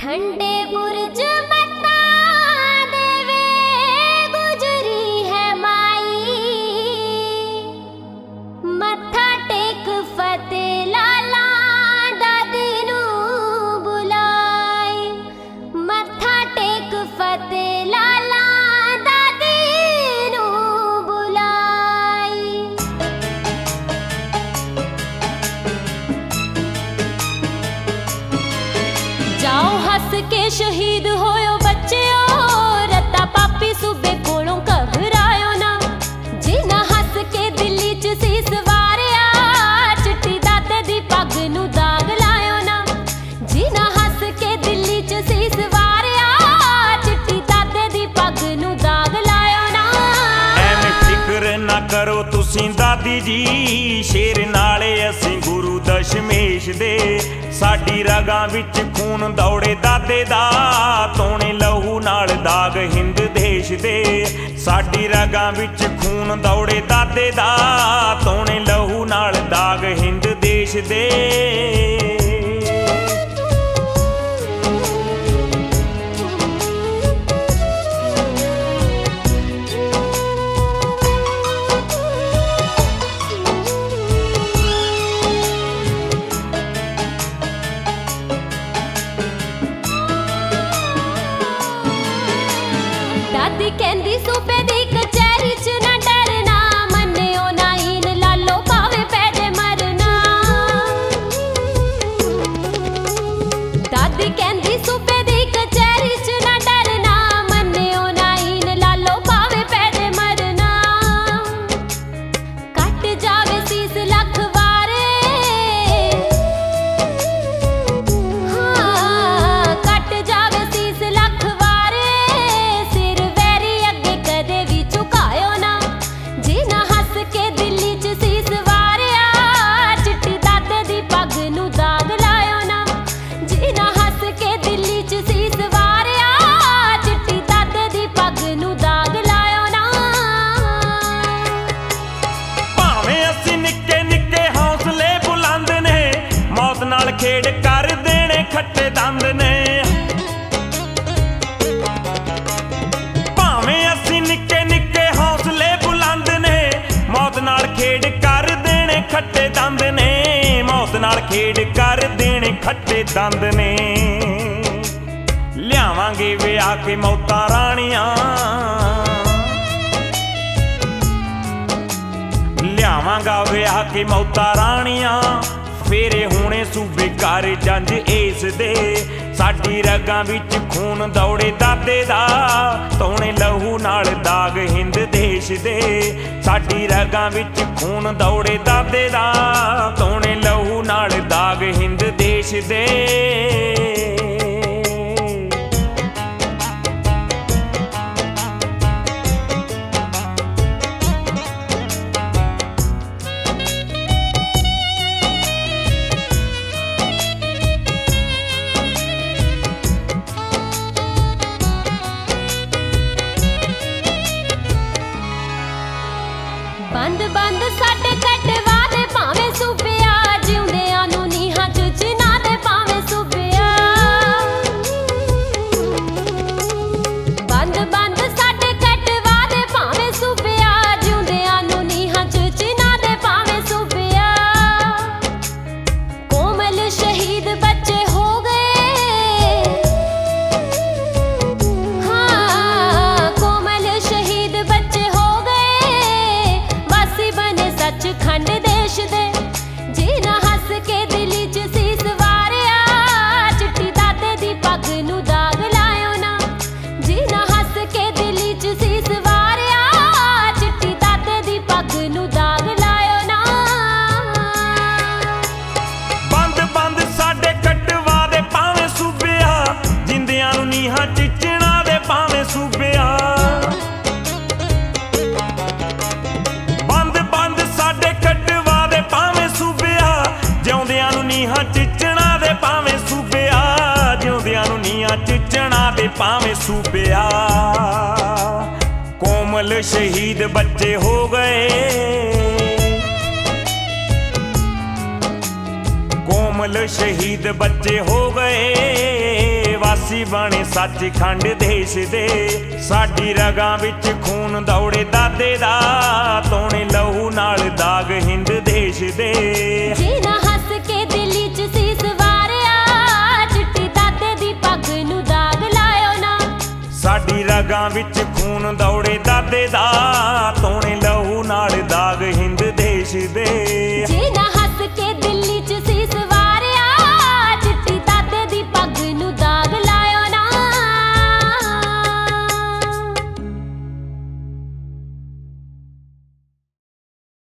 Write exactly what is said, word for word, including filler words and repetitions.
ठंडे बुर्ज मत्ता देवे गुजरी है माई, मत्था टेक फतेह लाला दादी नू बुलाए, मत्था टेक फतेह लाला दादी नू बुलाए। जाओ हस के शहीद होयो बच्चेओ, रत्ता पापी सूबे कोलों घबरायो ना, जिन्ना हस के दिल्ली च सीस वारिया, चिट्टी दाते दी पग नू दाग लायो ना, जिन्ना हस के दिल्ली च सीस वारिया, चिट्टी दाते दी पग नू दाग लायो ना। ਐਵੇਂ ਫਿਕਰ ना करो तुसीं दादी जी, शेर नाले असीं गुरु दशमेश दे, साडी रगां विच खून दौड़े दादे दा, तोणे लहू नाल दाग हिंद देश दे, साडी रगां विच खून दौड़े दादे दा, तोणे लहू नाल दाग हिंद देश दे। दादी कहंदी सूबे दी कचहरी च ना डरना, मन्नियो ना ईन लालो भावे पै जे मरना। दादी कहंदी सूबे दी कचहरी च ना डरना, मन्नियो ना ईन लालो भावे पै जे मरना। कट जावे सीस लख वारे, हाँ कट जावे सीस लख वारे, खेड़ कर देने खट्टे दंद ने, भावें असीं निक्के निक्के हौसले बुलंद ने, मौत नाल खेड़ कर देने खट्टे दंद ने, मौत नाल खेड़ कर देने खट्टे दंद ने। लियावांगे विआह के मौतां राणियां, लियावांगा विआह के मौतां राणियां, फेरे होने सूबे कार जंज इस दे, साडी रगां विच खून दौड़े दादे दा, तोणे लहू नाल दाग हिंद देश दे, साडी रगां विच खून दौड़े दादे दा, तोणे लहू नाल दाग हिंद देश दे। बंद बंद साडे कटवा दे भावें सूबिया, जिउंदियां नूं नीहां च चिना दे भावें सूबिया। बंद बंद साडे कटवा दे भावें सूबिया, जिउंदियां नूं नीहां च चिना दे भावें सूबिया। कोमल शहीद बच्चे हो गए, हाँ कोमल शहीद बच्चे हो गए, बने सचखंड देश दे, जिन्ना हस के दिली च सीस वारिया, चिट्टी दाते दी पग नू दाग लायो ना, जिन्ना हस के दिली च सीस वारिया, चिट्टी दाते दी पग नू दाग लायो ना। बंद बंद साडे कटवा दे भावें सूबिया, जिंदियां नूं नीहां च चिना दे भावें सूबिया। चिचना दे भावें सूबिया, जिउंदियां नूं नीहां चिचना दे भावें सूबिया। कोमल शहीद बच्चे हो गए, कोमल शहीद बच्चे हो गए। ਵਾਸੀ ਬਣੇ ਸੱਚਖੰਡ ਦੇਸ਼ ਦੇ। ਸਾਡੀ ਰਗਾਂ ਵਿੱਚ ਖੂਨ ਦੌੜੇ ਦਾਦੇ ਦਾ, ਤੋਣੇ ਲਹੂ ਨਾਲ ਦਾਗ ਹਿੰਦ ਦੇਸ਼ ਦੇ। ਜੀ ਨਾ ਹੱਸ ਕੇ ਦਿਲੀ ਚ ਸੀਸ ਵਾਰਿਆ, ਚਿੱਟੀ ਦਾਦੇ ਦੀ ਪੱਗ ਨੂੰ ਦਾਗ ਲਾਇਓ ਨਾ। ਸਾਡੀ ਰਗਾਂ ਵਿੱਚ ਖੂਨ ਦੌੜੇ ਦਾਦੇ ਦਾ, ਤੋਣੇ ਲਹੂ ਨਾਲ ਦਾਗ ਹਿੰਦ ਦੇਸ਼ ਦੇ।